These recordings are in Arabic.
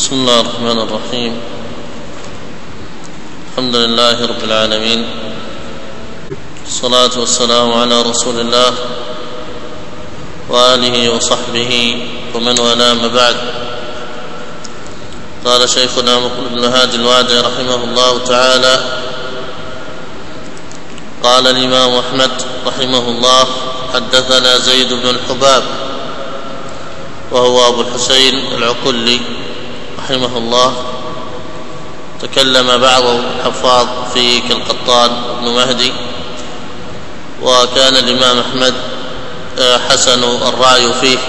بسم الله الرحمن الرحيم. الحمد لله رب العالمين، الصلاة والسلام على رسول الله وآله وصحبه ومن والاه، ما بعد. قال شيخنا مقبل بن هادي الوادعي رحمه الله تعالى: قال الإمام أحمد رحمه الله: حدثنا زيد بن الحباب وهو أبو الحسين العكلي رحمه الله. تكلم بعض الحفاظ فيه كالقطان بن مهدي، وكان الإمام أحمد حسن الرأي فيه،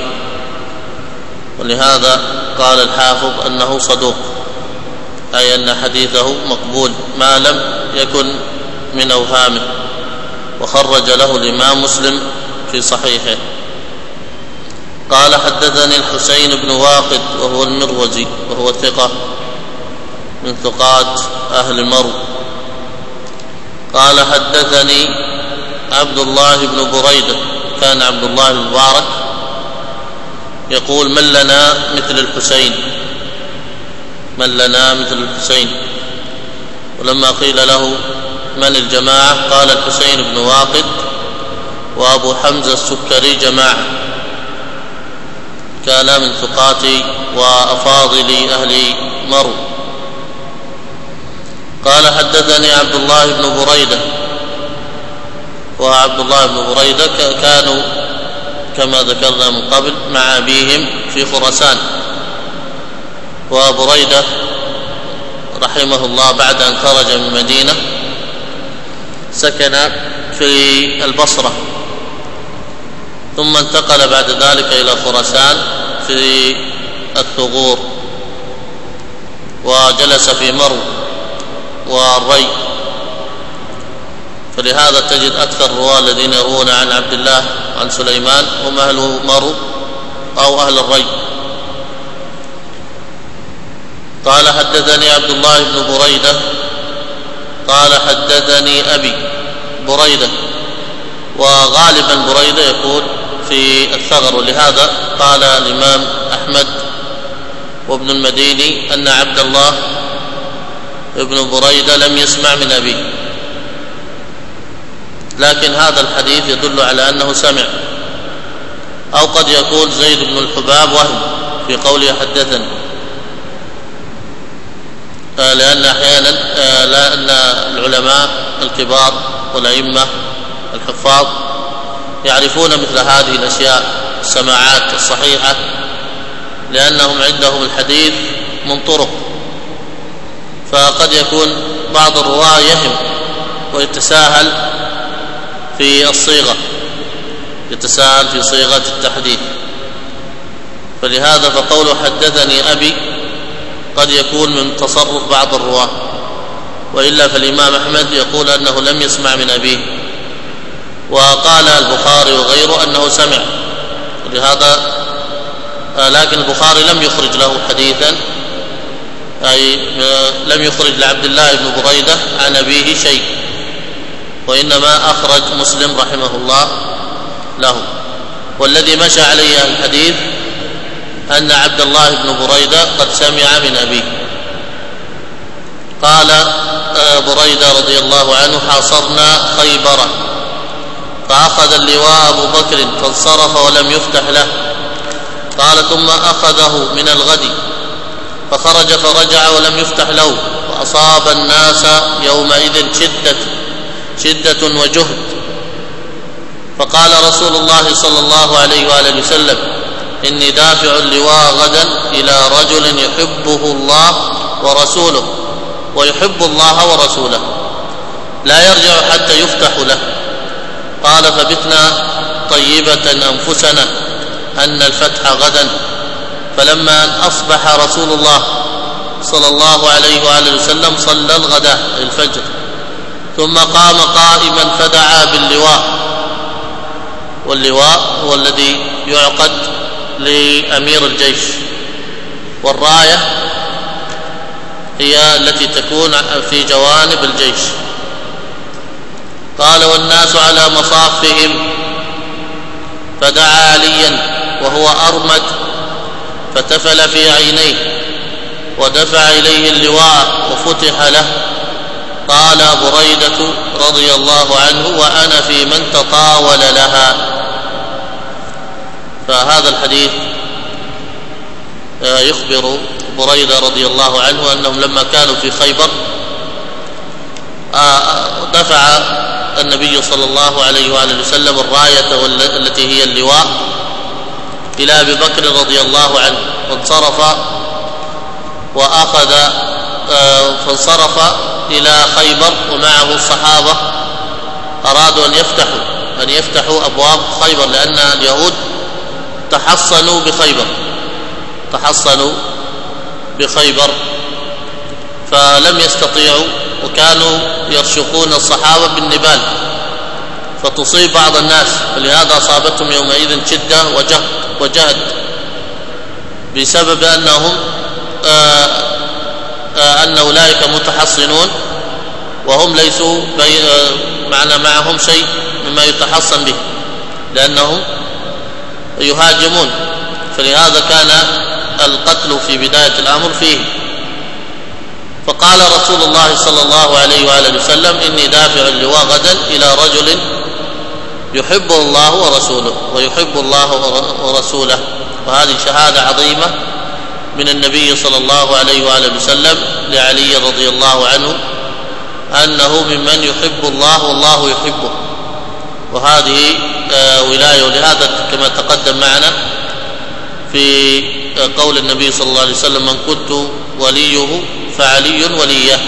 ولهذا قال الحافظ أنه صدوق، أي أن حديثه مقبول ما لم يكن من أوهامه، وخرج له الإمام مسلم في صحيحه. قال: حدثني الحسين بن واقد وهو المروزي، وهو ثقة من ثقات أهل مرو. قال: حدثني عبد الله بن بريدة، كان عبد الله المبارك يقول: من لنا مثل الحسين، من لنا مثل الحسين. ولما قيل له من الجماعة قال: الحسين بن واقد وأبو حمزة السكري جماعة، كان من ثقات وأفاضل أهل مرو. قال: حدثني عبد الله بن بريدة، وعبد الله بن بريدة كانوا كما ذكرنا من قبل مع أبيهم في خراسان، وبريدة رحمه الله بعد أن خرج من المدينة سكن في البصرة، ثم انتقل بعد ذلك إلى خراسان في الثغور، وجلس في مرو والري. فلهذا تجد أكثر الرواة الذين يروون عن عبد الله عن سليمان هم أهل مرو أو أهل الري. قال: حدثني عبد الله بن بريدة قال: حدثني أبي بريدة، وغالبا بريدة يقول في الثغر، ولهذا قال الإمام أحمد وابن المديني أن عبد الله ابن بريدة لم يسمع من أبيه، لكن هذا الحديث يدل على أنه سمع، أو قد يكون زيد بن الحباب وهم في قوله حدثني، لأن أحيانا لأن العلماء الكبار والأئمة الحفاظ يعرفون مثل هذه الأشياء، السماعات الصحيحة، لأنهم عندهم الحديث من طرق، فقد يكون بعض الرواة يهم ويتساهل في الصيغة، يتساهل في صيغة التحديث. فلهذا فقوله حدثني أبي قد يكون من تصرف بعض الرواة، وإلا فالإمام أحمد يقول أنه لم يسمع من أبيه، وقال البخاري وغيره أنه سمع، ولهذا لكن البخاري لم يخرج له حديثا، أي لم يخرج لعبد الله بن بريدة عن أبيه شيء، وإنما أخرج مسلم رحمه الله له. والذي مشى عليه الحديث أن عبد الله بن بريدة قد سمع من أبيه. قال بريدة رضي الله عنه: حاصرنا خيبر، فأخذ اللواء أبو بكر فانصرف ولم يفتح له. قال: ثم أخذه من الغد فخرج فرجع ولم يفتح له، وأصاب الناس يومئذ شدة وجهد. فقال رسول الله صلى الله عليه وآله وسلم: إني دافع اللواء غدا إلى رجل يحبه الله ورسوله ويحب الله ورسوله، لا يرجع حتى يفتح له. قال: فبتنا طيبة أنفسنا أن الفتح غدا. فلما أن أصبح رسول الله صلى الله عليه وآله وسلم صلى الغداء الفجر، ثم قام قائما فدعا باللواء، واللواء هو الذي يعقد لأمير الجيش، والراية هي التي تكون في جوانب الجيش. قال: والناس على مصافهم، فدعا عليا وهو أرمد فتفل في عينيه، ودفع إليه اللواء وفتح له. قال بريدة رضي الله عنه: وأنا في من تطاول لها. فهذا الحديث يخبر بريدة رضي الله عنه أنهم لما كانوا في خيبر دفع النبي صلى الله عليه وآله وسلم الراية التي هي اللواء إلى أبي بكر رضي الله عنه، فانصرف إلى خيبر ومعه الصحابة. أرادوا أن يفتحوا أبواب خيبر، لأن اليهود تحصنوا بخيبر فلم يستطيعوا، وكانوا يرشقون الصحابة بالنبال فتصيب بعض الناس، فلهذا أصابتهم يومئذ شدة وجهد بسبب أن أولئك متحصنون وهم ليسوا معهم شيء مما يتحصن به، لأنهم يهاجمون، فلهذا كان القتل في بداية الأمر فيه. فقال رسول الله صلى الله عليه وآله وسلم: إني دافع اللواء غدا إلى رجل يحبه الله ورسوله ويحب الله ورسوله. وهذه شهادة عظيمة من النبي صلى الله عليه وآله وسلم لعلي رضي الله عنه أنه ممن يحب الله والله يحبه، وهذه ولاية. ولهذا كما تقدم معنا في قول النبي صلى الله عليه وسلم: من كنت وليه فعلي وليه.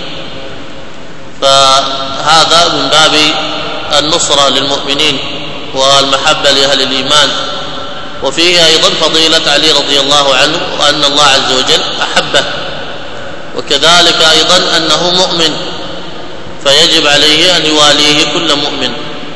فهذا من باب النصرة للمؤمنين والمحبة لأهل الإيمان. وفيه أيضا فضيلة علي رضي الله عنه وأن الله عز وجل أحبه، وكذلك أيضا أنه مؤمن فيجب عليه أن يواليه كل مؤمن.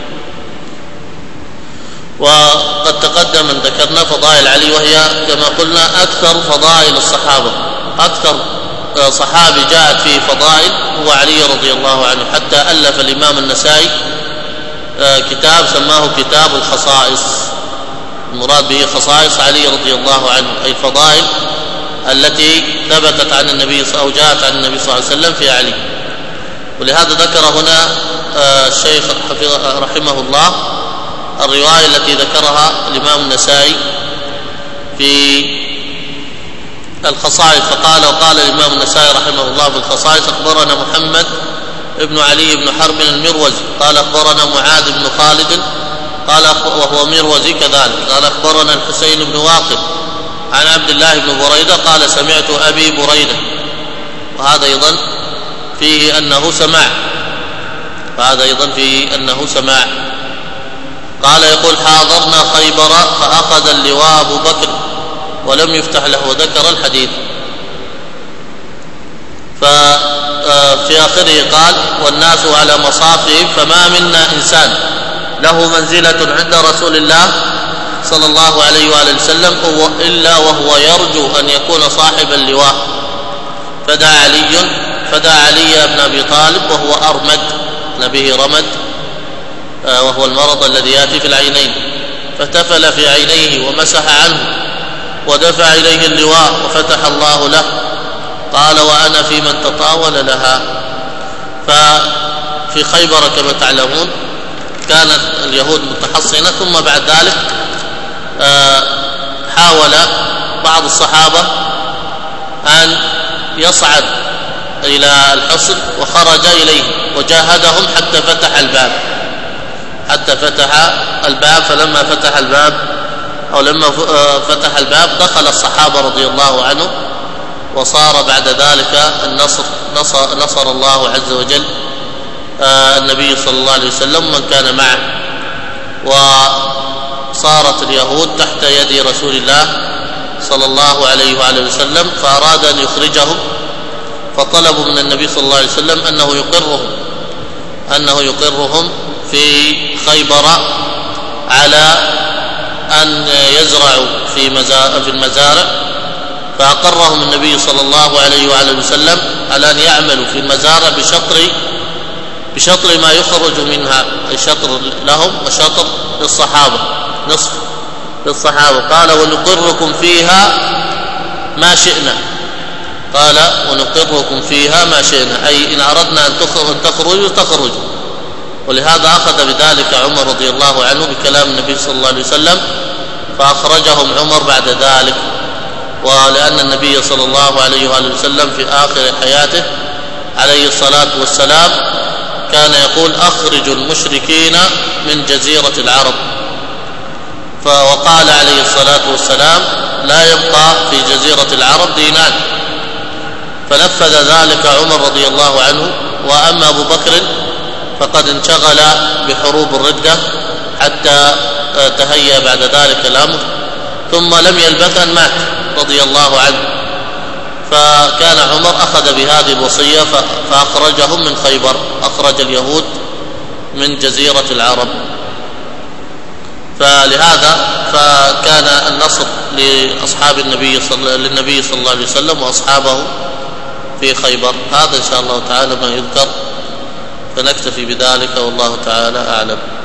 وقد تقدم أن ذكرنا فضائل علي، وهي كما قلنا أكثر فضائل الصحابة. أكثر صحابي جاءت فيه فضائل هو علي رضي الله عنه، حتى ألف الإمام النسائي كتاب سماه كتاب الخصائص. المراد به خصائص علي رضي الله عنه، أي الفضائل التي ثبتت عن النبي أو جاءت عن النبي صلى الله عليه وسلم في علي. ولهذا ذكر هنا الشيخ رحمه الله الرواية التي ذكرها الإمام النسائي في الخصائص، وقال الإمام النسائي رحمه الله في الخصائص: أخبرنا محمد ابن علي بن حرب المروزي قال أخبرنا معاذ بن خالد قال وهو مروزي كذلك قال أخبرنا الحسين بن واقد عن عبد الله بن بريدة قال سمعت أبي بريدة. وهذا أيضا فيه أنه سماع. قال يقول: حاضرنا خيبر فأخذ اللواء أبو بكر ولم يفتح له، وذكر الحديث. ففي آخره قال: والناس على مصافهم فما منا إنسان له منزلة عند رسول الله صلى الله عليه وآله وسلم إلا وهو يرجو أن يكون صاحب اللواء. فدعا علي بن أبي طالب وهو أرمد، نبيه رمد وهو المرض الذي يأتي في العينين، فتفل في عينيه ومسح عنه ودفع إليه اللواء وفتح الله له. قال: وأنا في من تطاول لها. ففي خيبر كما تعلمون كانت اليهود متحصنة، ثم بعد ذلك حاول بعض الصحابة أن يصعد إلى الحصن وخرج إليه وجاهدهم حتى فتح الباب. فلما فتح الباب دخل الصحابة رضي الله عنهم، وصار بعد ذلك نصر الله عز وجل النبي صلى الله عليه وسلم من كان معه، وصارت اليهود تحت يد رسول الله صلى الله عليه وآله وسلم، فأراد أن يخرجهم، فطلبوا من النبي صلى الله عليه وسلم أنه يقرهم في خيبر على أن يزرعوا في المزارع، فأقرهم النبي صلى الله عليه وآله وسلم على أن يعملوا في المزارع بشطر ما يخرج منها، أي شطر لهم وشطر للصحابة، نصف للصحابة. قال: ونقركم فيها ما شئنا، قال ونقركم فيها ما شئنا، أي إن أردنا أن تخرجوا. ولهذا أخذ بذلك عمر رضي الله عنه بكلام النبي صلى الله عليه وسلم فأخرجهم عمر بعد ذلك. ولأن النبي صلى الله عليه وآله وسلم في آخر حياته عليه الصلاة والسلام كان يقول أخرجوا المشركين من جزيرة العرب، وقال عليه الصلاة والسلام لا يبقى في جزيرة العرب دينان، فنفذ ذلك عمر رضي الله عنه. وأما أبو بكر فقد انشغل بحروب الردة حتى تهيأ بعد ذلك الأمر، ثم لم يلبث أن مات رضي الله عنه، فكان عمر أخذ بهذه الوصية فأخرجهم من خيبر، أخرج اليهود من جزيرة العرب. فلهذا فكان النصر لأصحاب للنبي صلى الله عليه وسلم وأصحابه في خيبر. هذا إن شاء الله تعالى ما يذكر، فنكتفي بذلك والله تعالى أعلم.